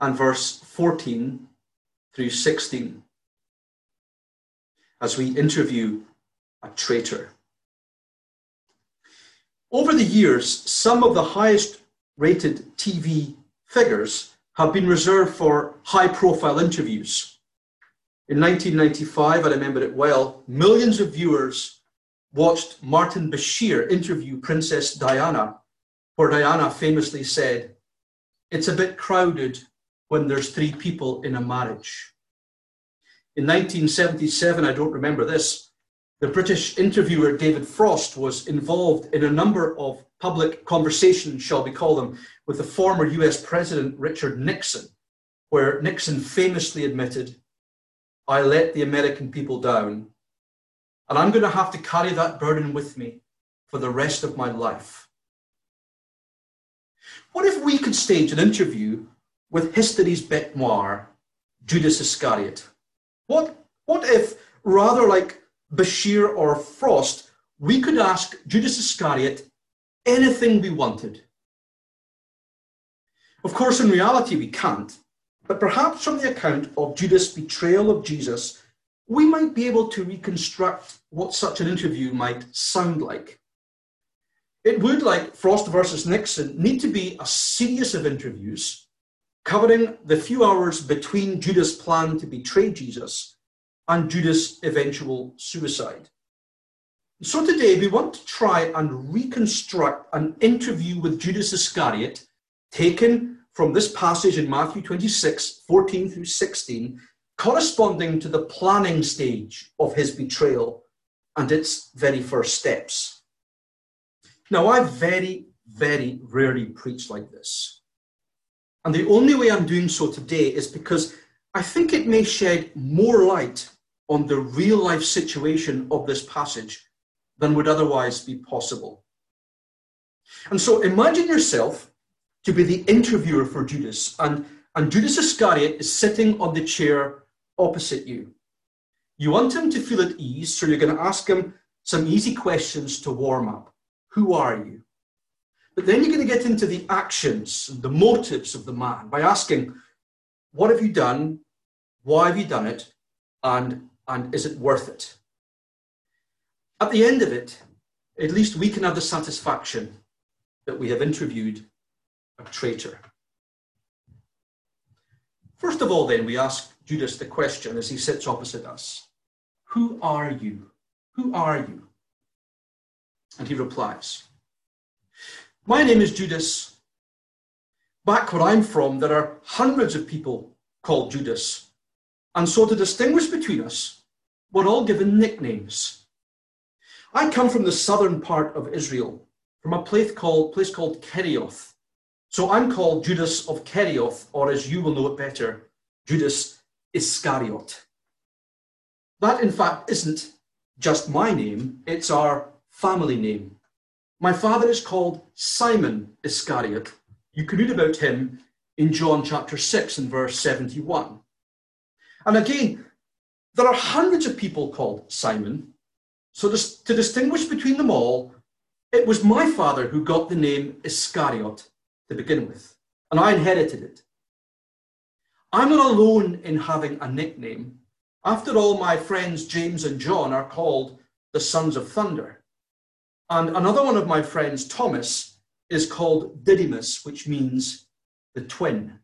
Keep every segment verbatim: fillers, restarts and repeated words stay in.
and verse fourteen through sixteen, as we interview a traitor. Over the years, some of the highest rated T V figures have been reserved for high-profile interviews. In nineteen ninety-five, I remember it well, millions of viewers watched Martin Bashir interview Princess Diana, where Diana famously said, "It's a bit crowded when there's three people in a marriage." In nineteen seventy-seven, I don't remember this, the British interviewer David Frost was involved in a number of public conversations, shall we call them, with the former U S President Richard Nixon, where Nixon famously admitted, "I let the American people down, and I'm going to have to carry that burden with me for the rest of my life." What if we could stage an interview with history's bête noire, Judas Iscariot? What, what if, rather like Bashir or Frost, we could ask Judas Iscariot anything we wanted? Of course, in reality, we can't, but perhaps from the account of Judas' betrayal of Jesus, we might be able to reconstruct what such an interview might sound like. It would, like Frost versus Nixon, need to be a series of interviews covering the few hours between Judas' plan to betray Jesus and Judas' eventual suicide. So today we want to try and reconstruct an interview with Judas Iscariot taken from this passage in Matthew twenty-six, fourteen through sixteen, corresponding to the planning stage of his betrayal and its very first steps. Now, I very, very rarely preach like this. And the only way I'm doing so today is because I think it may shed more light on the real life situation of this passage than would otherwise be possible. And so imagine yourself to be the interviewer for Judas, and, and Judas Iscariot is sitting on the chair opposite you. You want him to feel at ease, so you're going to ask him some easy questions to warm up. Who are you? But then you're going to get into the actions and the motives of the man by asking, what have you done? Why have you done it? And, and is it worth it? At the end of it, at least we can have the satisfaction that we have interviewed a traitor. First of all, then, we ask Judas the question as he sits opposite us. Who are you? Who are you? And he replies, my name is Judas. Back where I'm from, there are hundreds of people called Judas. And so to distinguish between us, we're all given nicknames. I come from the southern part of Israel, from a place called, place called Kerioth. So I'm called Judas of Kerioth, or as you will know it better, Judas Iscariot. That, in fact, isn't just my name, it's our family name. My father is called Simon Iscariot. You can read about him in John chapter six and verse seventy-one. And again, there are hundreds of people called Simon. So to distinguish between them all, it was my father who got the name Iscariot to begin with, and I inherited it. I'm not alone in having a nickname. After all, my friends James and John are called the Sons of Thunder. And another one of my friends, Thomas, is called Didymus, which means the twin.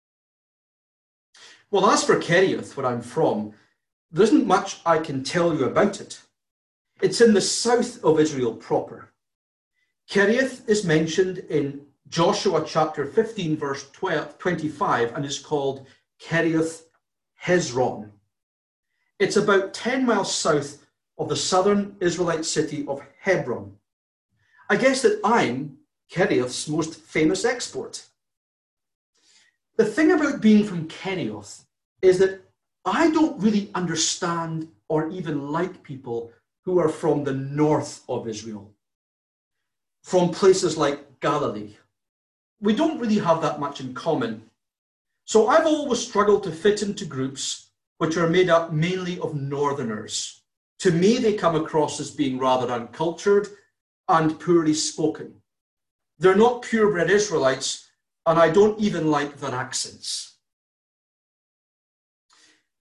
Well, as for Kerioth, where I'm from, there isn't much I can tell you about it. It's in the south of Israel proper. Kerioth is mentioned in Joshua chapter fifteen, verse twelve, twenty-five, and is called Kerioth Hezron. It's about ten miles south of the southern Israelite city of Hebron. I guess that I'm Kerioth's most famous export. The thing about being from Kerioth is that I don't really understand or even like people who are from the north of Israel, from places like Galilee. We don't really have that much in common. So I've always struggled to fit into groups which are made up mainly of northerners. To me, they come across as being rather uncultured and poorly spoken. They're not purebred Israelites, and I don't even like their accents.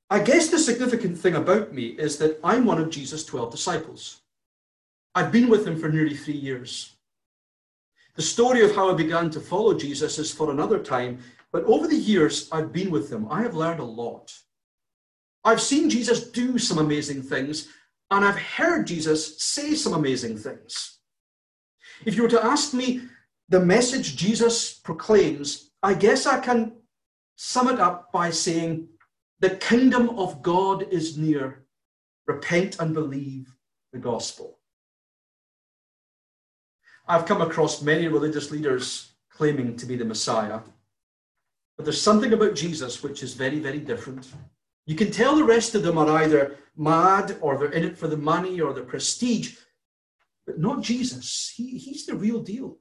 I guess the significant thing about me is that I'm one of Jesus' twelve disciples. I've been with him for nearly three years. The story of how I began to follow Jesus is for another time, but over the years I've been with him, I have learned a lot. I've seen Jesus do some amazing things, and I've heard Jesus say some amazing things. If you were to ask me the message Jesus proclaims, I guess I can sum it up by saying, the kingdom of God is near. Repent and believe the gospel. I've come across many religious leaders claiming to be the Messiah, but there's something about Jesus which is very, very different. You can tell the rest of them are either mad or they're in it for the money or the prestige, but not Jesus. He, he's the real deal.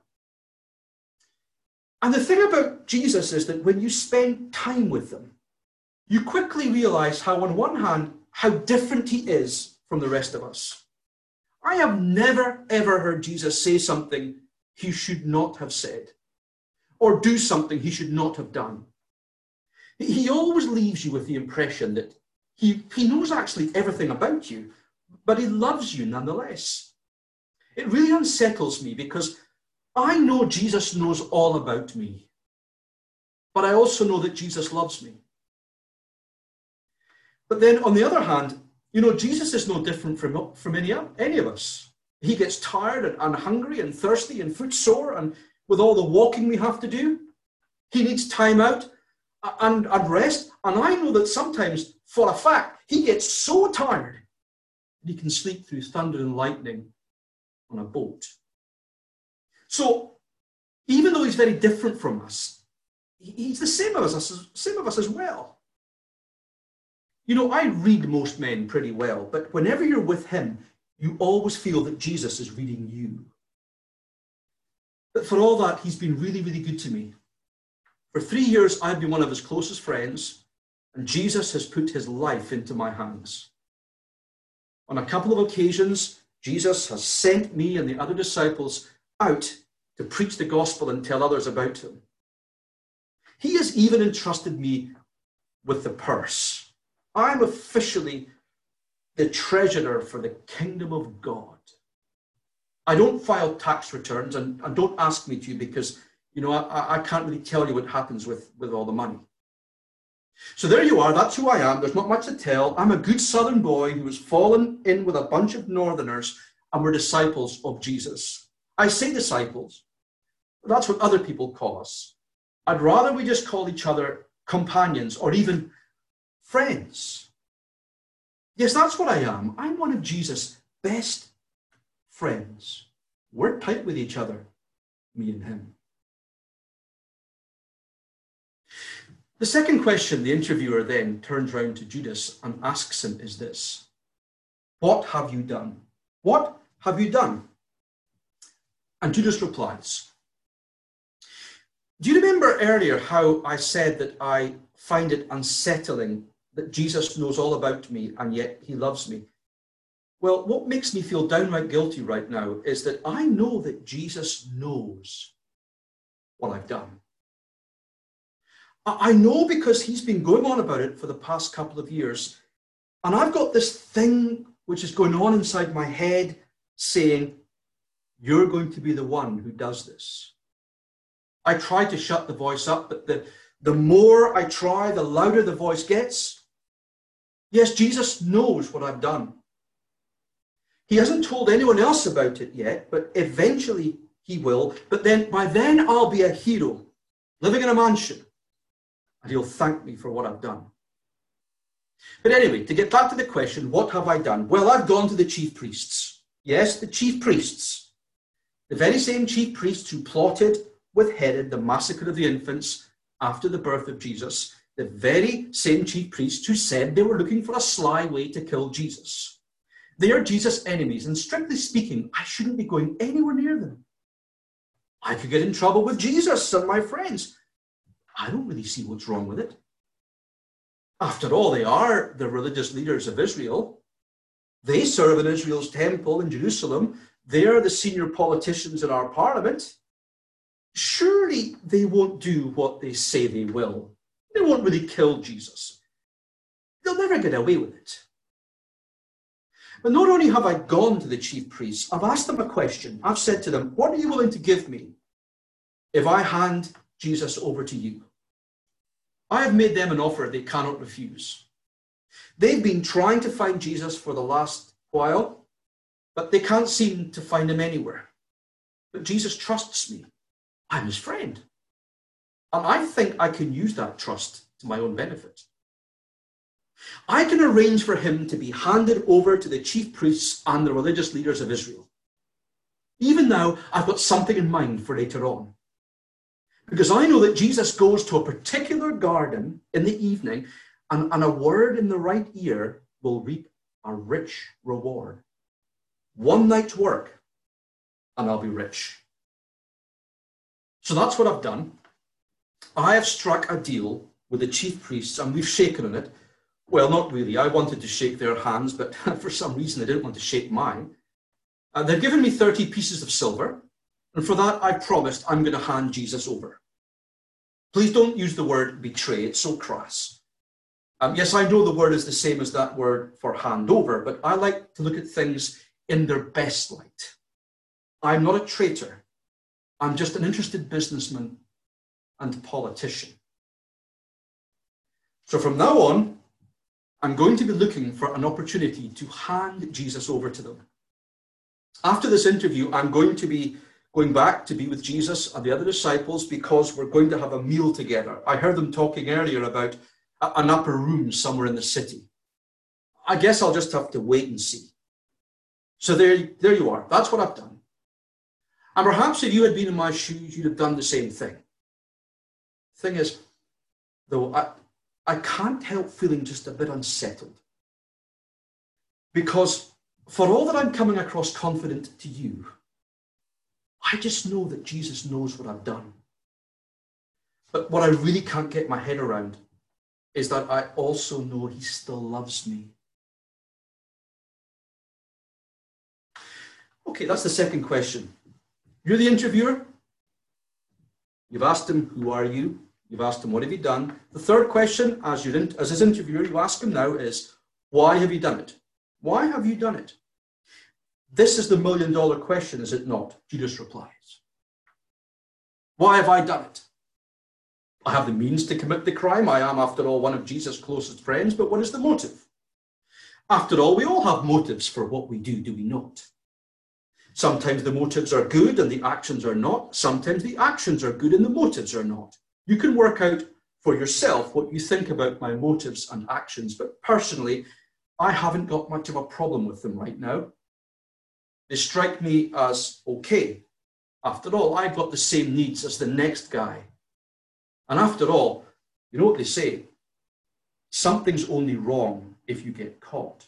And the thing about Jesus is that when you spend time with them, you quickly realize how, on one hand, how different he is from the rest of us. I have never, ever heard Jesus say something he should not have said, or do something he should not have done. He always leaves you with the impression that he, he knows actually everything about you, but he loves you nonetheless. It really unsettles me because I know Jesus knows all about me, but I also know that Jesus loves me. But then on the other hand, you know, Jesus is no different from, from any, any of us. He gets tired and, and hungry and thirsty and footsore, and with all the walking we have to do, he needs time out and, and rest. And I know that sometimes, for a fact, he gets so tired that he can sleep through thunder and lightning on a boat. So even though he's very different from us, he's the same of us, same of us as well. You know, I read most men pretty well, but whenever you're with him, you always feel that Jesus is reading you. But for all that, he's been really, really good to me. For three years, I've been one of his closest friends, and Jesus has put his life into my hands. On a couple of occasions, Jesus has sent me and the other disciples out to preach the gospel and tell others about him. He has even entrusted me with the purse. I'm officially the treasurer for the kingdom of God. I don't file tax returns, and, and don't ask me to, because, you know, I, I can't really tell you what happens with, with all the money. So there you are. That's who I am. There's not much to tell. I'm a good southern boy who has fallen in with a bunch of northerners, and we're disciples of Jesus. I say disciples, but that's what other people call us. I'd rather we just call each other companions or even friends. Yes, that's what I am. I'm one of Jesus' best friends. We're tight with each other, me and him. The second question the interviewer then turns round to Judas and asks him is this: what have you done? What have you done? And Judas replies. Do you remember earlier how I said that I find it unsettling that Jesus knows all about me and yet he loves me? Well, what makes me feel downright guilty right now is that I know that Jesus knows what I've done. I know because he's been going on about it for the past couple of years. And I've got this thing which is going on inside my head saying, you're going to be the one who does this. I try to shut the voice up, but the, the more I try, the louder the voice gets. Yes, Jesus knows what I've done. He hasn't told anyone else about it yet, but eventually he will. But then by then I'll be a hero, living in a mansion, and he'll thank me for what I've done. But anyway, to get back to the question, what have I done? Well, I've gone to the chief priests. Yes, the chief priests. The very same chief priests who plotted with Herod the massacre of the infants after the birth of Jesus. The very same chief priests who said they were looking for a sly way to kill Jesus. They are Jesus' enemies, and strictly speaking, I shouldn't be going anywhere near them. I could get in trouble with Jesus and my friends. I don't really see what's wrong with it. After all, they are the religious leaders of Israel. They serve in Israel's temple in Jerusalem. They are the senior politicians in our parliament. Surely they won't do what they say they will. They won't really kill Jesus. They'll never get away with it. But not only have I gone to the chief priests, I've asked them a question. I've said to them, what are you willing to give me if I hand Jesus over to you? I have made them an offer they cannot refuse. They've been trying to find Jesus for the last while, but they can't seem to find him anywhere. But Jesus trusts me. I'm his friend. And I think I can use that trust to my own benefit. I can arrange for him to be handed over to the chief priests and the religious leaders of Israel. Even now, I've got something in mind for later on. Because I know that Jesus goes to a particular garden in the evening, and, and a word in the right ear will reap a rich reward. One night's work, and I'll be rich. So that's what I've done. I have struck a deal with the chief priests, and we've shaken on it. Well, not really. I wanted to shake their hands, but for some reason they didn't want to shake mine. Uh, they've given me thirty pieces of silver, and for that I promised I'm going to hand Jesus over. Please don't use the word betray. It's so crass. Um, yes, I know the word is the same as that word for hand over, but I like to look at things in their best light. I'm not a traitor. I'm just an interested businessman and politician. So from now on, I'm going to be looking for an opportunity to hand Jesus over to them. After this interview, I'm going to be going back to be with Jesus and the other disciples because we're going to have a meal together. I heard them talking earlier about an upper room somewhere in the city. I guess I'll just have to wait and see. So there, there you are. That's what I've done. And perhaps if you had been in my shoes, you'd have done the same thing. Thing is, though, I, I can't help feeling just a bit unsettled. Because for all that I'm coming across confident to you, I just know that Jesus knows what I've done. But what I really can't get my head around is that I also know he still loves me. Okay, that's the second question. You're the interviewer. You've asked him, who are you? You've asked him, what have you done? The third question, as, you're in, as his interviewer, you ask him now is, why have you done it? Why have you done it? This is the million dollar question, is it not? Judas replies. Why have I done it? I have the means to commit the crime. I am, after all, one of Jesus' closest friends, but what is the motive? After all, we all have motives for what we do, do we not? Sometimes the motives are good and the actions are not. Sometimes the actions are good and the motives are not. You can work out for yourself what you think about my motives and actions, but personally, I haven't got much of a problem with them right now. They strike me as okay. After all, I've got the same needs as the next guy. And after all, you know what they say? Something's only wrong if you get caught.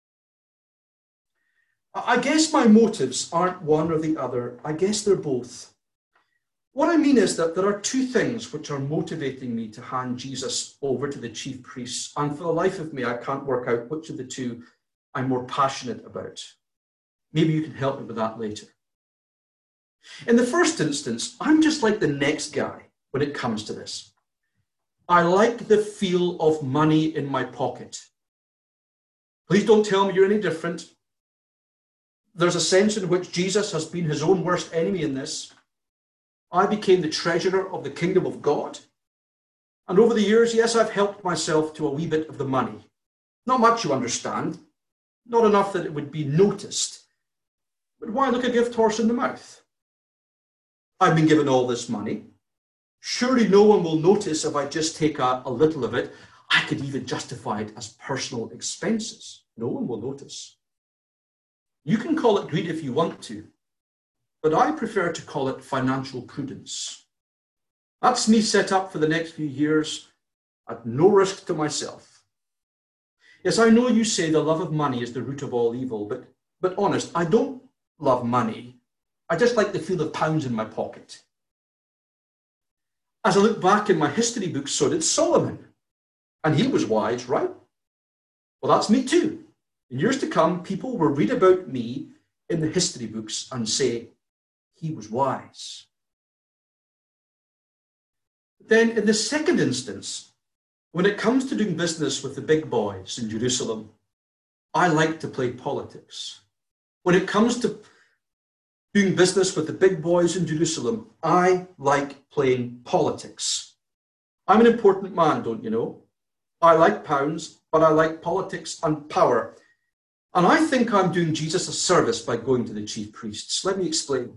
I guess my motives aren't one or the other. I guess they're both. What I mean is that there are two things which are motivating me to hand Jesus over to the chief priests. And for the life of me, I can't work out which of the two I'm more passionate about. Maybe you can help me with that later. In the first instance, I'm just like the next guy when it comes to this. I like the feel of money in my pocket. Please don't tell me you're any different. There's a sense in which Jesus has been his own worst enemy in this. I became the treasurer of the kingdom of God. And over the years, yes, I've helped myself to a wee bit of the money. Not much, you understand. Not enough that it would be noticed. But why look a gift horse in the mouth? I've been given all this money. Surely no one will notice if I just take a, a little of it. I could even justify it as personal expenses. No one will notice. You can call it greed if you want to, but I prefer to call it financial prudence. That's me set up for the next few years at no risk to myself. Yes, I know you say the love of money is the root of all evil, but, but honest, I don't love money. I just like the feel of pounds in my pocket. As I look back in my history books, so did Solomon. And he was wise, right? Well, that's me too. In years to come, people will read about me in the history books and say, he was wise. Then in the second instance, When it comes to doing business with the big boys in Jerusalem, I like to play politics. When it comes to doing business with the big boys in Jerusalem, I like playing politics. I'm an important man, don't you know? I like pounds, but I like politics and power. And I think I'm doing Jesus a service by going to the chief priests. Let me explain.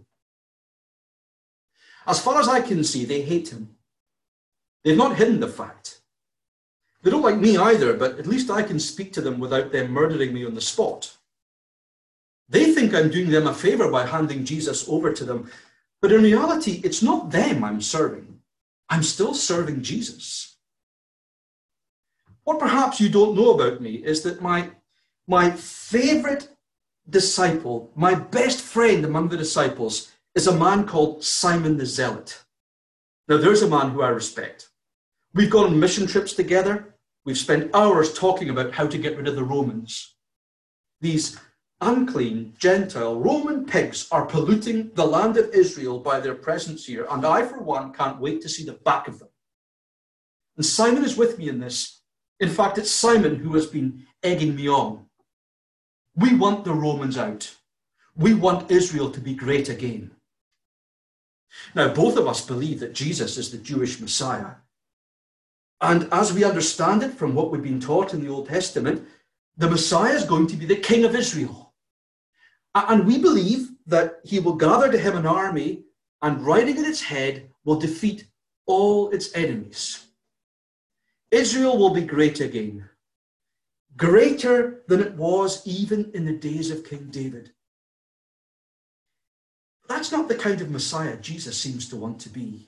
As far as I can see, they hate him. They've not hidden the fact. They don't like me either, but at least I can speak to them without them murdering me on the spot. They think I'm doing them a favor by handing Jesus over to them, but in reality, it's not them I'm serving. I'm still serving Jesus. What perhaps you don't know about me is that my, my favorite disciple, my best friend among the disciples, is a man called Simon the Zealot. Now, there's a man who I respect. We've gone on mission trips together. We've spent hours talking about how to get rid of the Romans. These unclean Gentile Roman pigs are polluting the land of Israel by their presence here, and I, for one, can't wait to see the back of them. And Simon is with me in this. In fact, it's Simon who has been egging me on. We want the Romans out. We want Israel to be great again. Now, both of us believe that Jesus is the Jewish Messiah. And as we understand it from what we've been taught in the Old Testament, the Messiah is going to be the King of Israel. And we believe that he will gather to him an army, and riding at its head will defeat all its enemies. Israel will be great again, greater than it was even in the days of King David. That's not the kind of Messiah Jesus seems to want to be.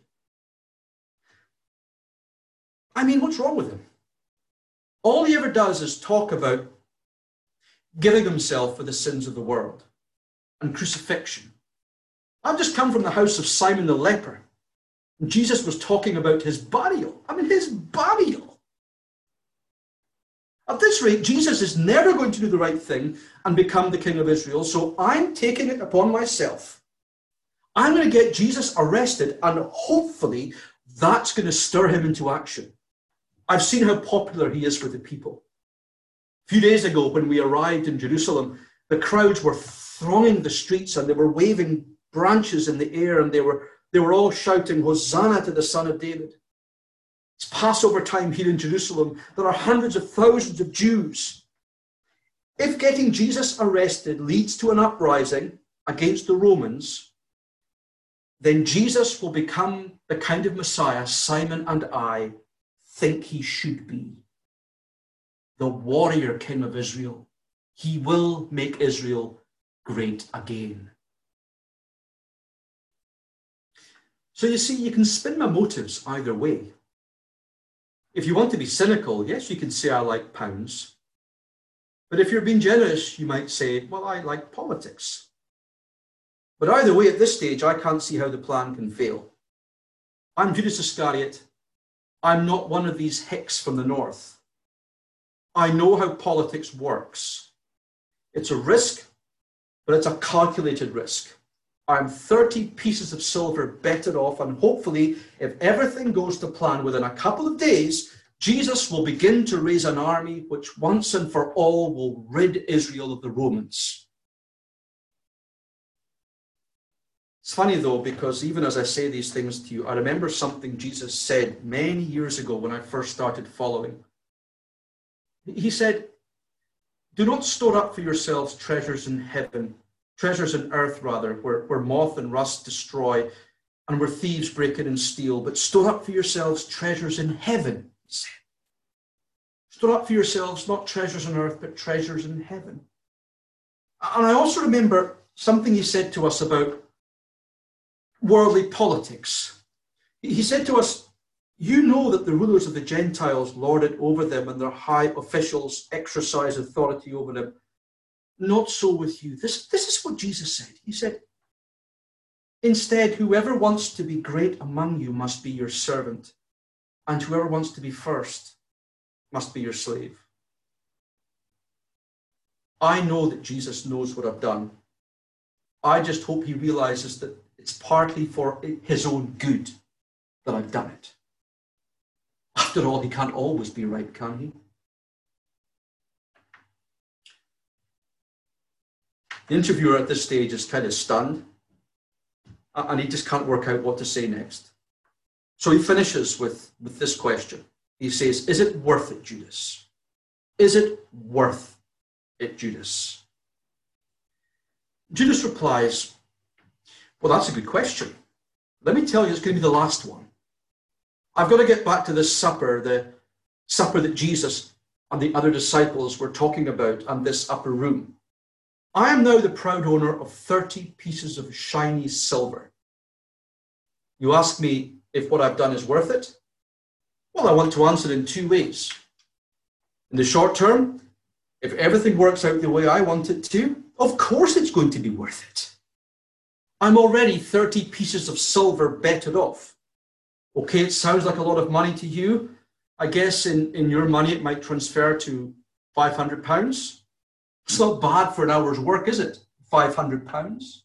I mean, what's wrong with him? All he ever does is talk about giving himself for the sins of the world and crucifixion. I've just come from the house of Simon the leper, and Jesus was talking about his burial. I mean, his burial. At this rate, Jesus is never going to do the right thing and become the King of Israel, so I'm taking it upon myself. I'm going to get Jesus arrested, and hopefully that's going to stir him into action. I've seen how popular he is with the people. A few days ago, when we arrived in Jerusalem, the crowds were thronging the streets, and they were waving branches in the air, and they were, they were all shouting, "Hosanna to the Son of David." It's Passover time here in Jerusalem. There are hundreds of thousands of Jews. If getting Jesus arrested leads to an uprising against the Romans, then Jesus will become the kind of Messiah Simon and I think he should be. The warrior King of Israel. He will make Israel great again. So you see, you can spin my motives either way. If you want to be cynical, yes, you can say I like pounds. But if you're being generous, you might say, well, I like politics. But either way, at this stage, I can't see how the plan can fail. I'm Judas Iscariot. I'm not one of these hicks from the north. I know how politics works. It's a risk, but it's a calculated risk. I'm thirty pieces of silver better off, and hopefully, if everything goes to plan, within a couple of days, Jesus will begin to raise an army which once and for all will rid Israel of the Romans. It's funny though, because even as I say these things to you, I remember something Jesus said many years ago when I first started following. He said, "Do not store up for yourselves treasures in heaven, treasures in earth rather, where, where moth and rust destroy and where thieves break in and steal, but store up for yourselves treasures in heaven," he said. Store up for yourselves not treasures on earth, but treasures in heaven. And I also remember something he said to us about worldly politics. He said to us, "You know that the rulers of the Gentiles lord it over them, and their high officials exercise authority over them. Not so with you." This, this is what Jesus said. He said, "Instead, whoever wants to be great among you must be your servant, and whoever wants to be first must be your slave." I know that Jesus knows what I've done. I just hope he realizes that it's partly for his own good that I've done it. After After all, he can't always be right, can he? The interviewer at this stage is kind of stunned, and he just can't work out what to say next. So he finishes with, with this question. He says, is it worth it, Judas? Is it worth it, Judas? Judas replies, well, that's a good question. Let me tell you, it's going to be the last one. I've got to get back to this supper, the supper that Jesus and the other disciples were talking about in this upper room. I am now the proud owner of thirty pieces of shiny silver. You ask me if what I've done is worth it? Well, I want to answer in two ways. In the short term, if everything works out the way I want it to, of course it's going to be worth it. I'm already thirty pieces of silver betted off. Okay, it sounds like a lot of money to you. I guess in, in your money it might transfer to five hundred pounds. It's not bad for an hour's work, is it? five hundred pounds.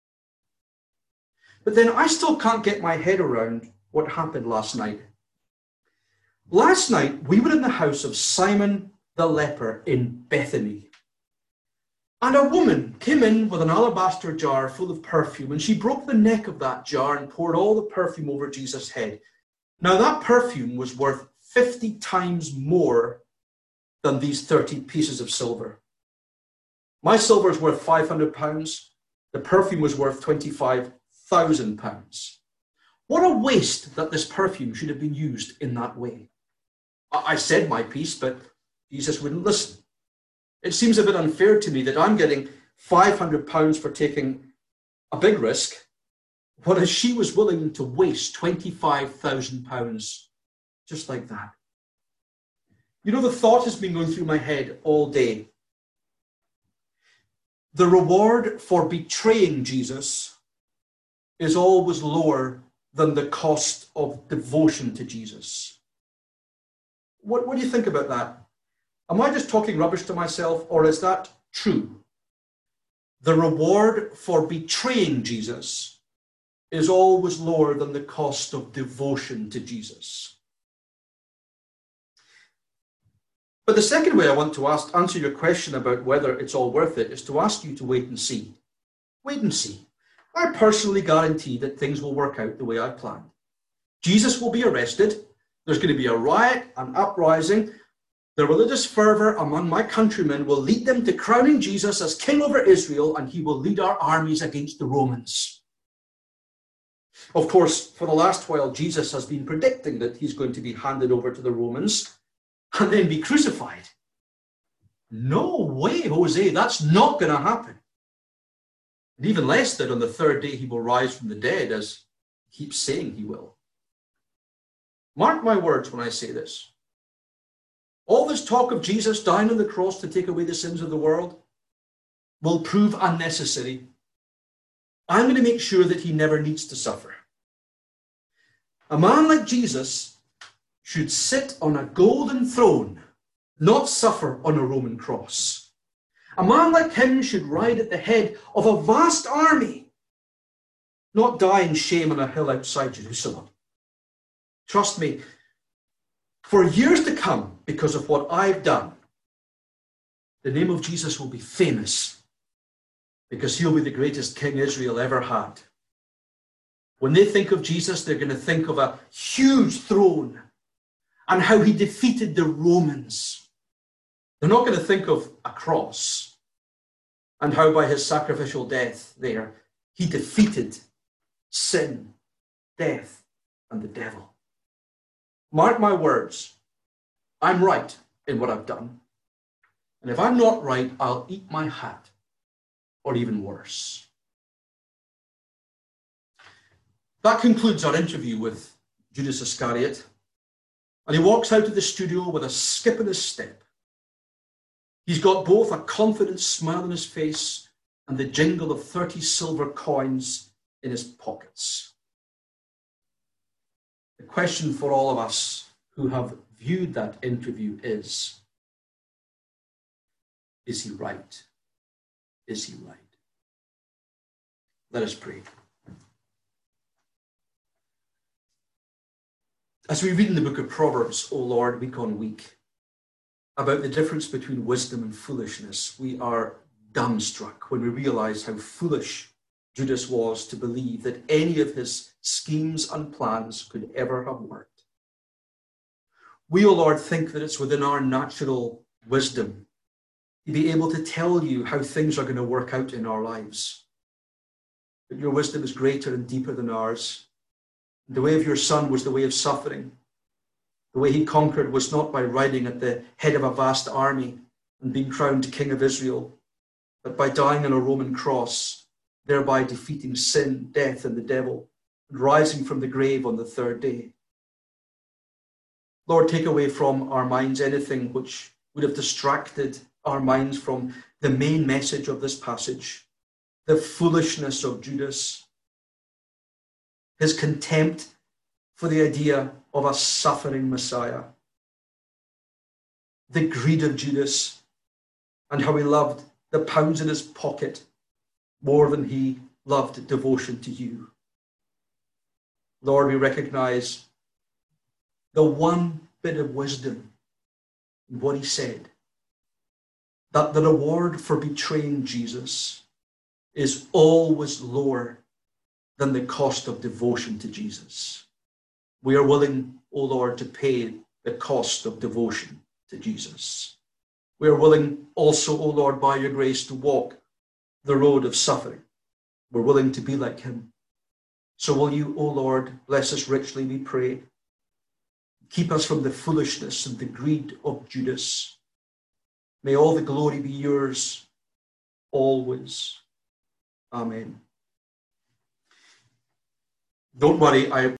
But then I still can't get my head around what happened last night. Last night, we were in the house of Simon the leper in Bethany. And a woman came in with an alabaster jar full of perfume, and she broke the neck of that jar and poured all the perfume over Jesus' head. Now, that perfume was worth fifty times more than these thirty pieces of silver. My silver is worth five hundred pounds. The perfume was worth twenty-five thousand pounds. What a waste that this perfume should have been used in that way. I said my piece, but Jesus wouldn't listen. It seems a bit unfair to me that I'm getting five hundred pounds for taking a big risk, whereas she was willing to waste twenty-five thousand pounds just like that. You know, the thought has been going through my head all day. The reward for betraying Jesus is always lower than the cost of devotion to Jesus. What, what do you think about that? Am I just talking rubbish to myself, or is that true? The reward for betraying Jesus is always lower than the cost of devotion to Jesus. But the second way I want to ask, answer your question about whether it's all worth it is to ask you to wait and see. Wait and see. I personally guarantee that things will work out the way I planned. Jesus will be arrested. There's going to be a riot, an uprising. The religious fervor among my countrymen will lead them to crowning Jesus as king over Israel, and he will lead our armies against the Romans. Of course, for the last while, Jesus has been predicting that he's going to be handed over to the Romans and then be crucified. No way, Jose, that's not going to happen. And even less that on the third day he will rise from the dead, as he keeps saying he will. Mark my words when I say this. All this talk of Jesus dying on the cross to take away the sins of the world will prove unnecessary. I'm going to make sure that he never needs to suffer. A man like Jesus should sit on a golden throne, not suffer on a Roman cross. A man like him should ride at the head of a vast army, not die in shame on a hill outside Jerusalem. Trust me, for years to come, because of what I've done, the name of Jesus will be famous, because he'll be the greatest king Israel ever had. When they think of Jesus, they're going to think of a huge throne and how he defeated the Romans. They're not going to think of a cross and how by his sacrificial death there, he defeated sin, death, and the devil. Mark my words, I'm right in what I've done. And if I'm not right, I'll eat my hat, or even worse. That concludes our interview with Judas Iscariot. And he walks out of the studio with a skip in his step. He's got both a confident smile on his face and the jingle of thirty silver coins in his pockets. The question for all of us who have viewed that interview is, is he right? Is he right? Let us pray. As we read in the book of Proverbs, O Lord, week on week, about the difference between wisdom and foolishness, we are dumbstruck when we realize how foolish Judas was to believe that any of his schemes and plans could ever have worked. We, O Lord, think that it's within our natural wisdom to be able to tell you how things are going to work out in our lives. But your wisdom is greater and deeper than ours. The way of your Son was the way of suffering. The way he conquered was not by riding at the head of a vast army and being crowned King of Israel, but by dying on a Roman cross, thereby defeating sin, death, and the devil, and rising from the grave on the third day. Lord, take away from our minds anything which would have distracted our minds from the main message of this passage, the foolishness of Judas, his contempt for the idea of a suffering Messiah, the greed of Judas, and how he loved the pounds in his pocket more than he loved devotion to you. Lord, we recognize the one bit of wisdom in what he said, that the reward for betraying Jesus is always lower than the cost of devotion to Jesus. We are willing, O Lord, to pay the cost of devotion to Jesus. We are willing also, O Lord, by your grace, to walk the road of suffering. We're willing to be like him. So will you, O Lord, bless us richly, we pray. Keep us from the foolishness and the greed of Judas. May all the glory be yours always. Amen. Don't worry, I